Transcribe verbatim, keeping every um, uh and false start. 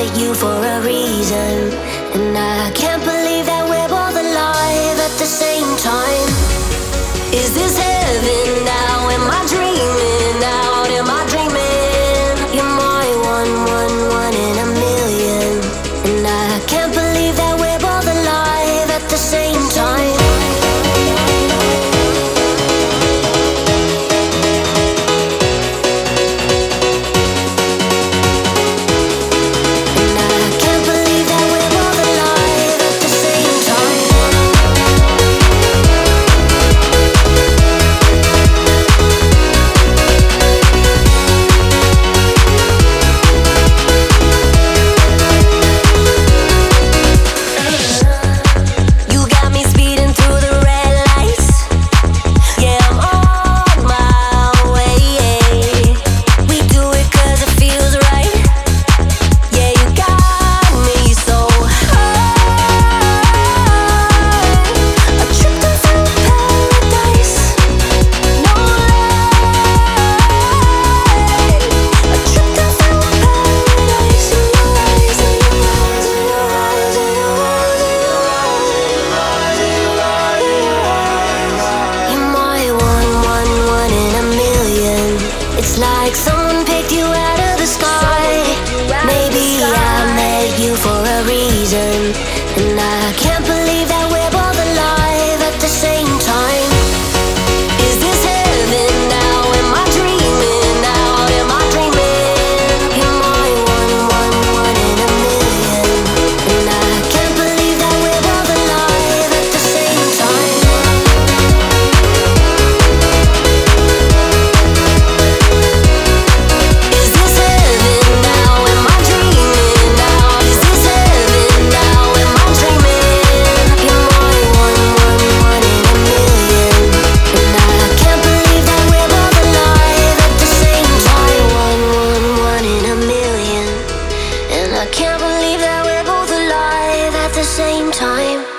met you for a reason, and I can't believe that we're both alive at the same time. Is this heaven now? Am I dreaming out? Am I dreaming? You're my one, one, one in a million, and I can't believe that we're both alive at the same time. Like someone picked you out of the sky. Maybe I met you for a reason, and I can't believe that we're both alive at the same time. Is this heaven now? Am I dreaming out? Am I dreaming? You're my one, one, one in a million, and I can't believe that we're both alive at the same time. I can't believe that we're both alive at the same time.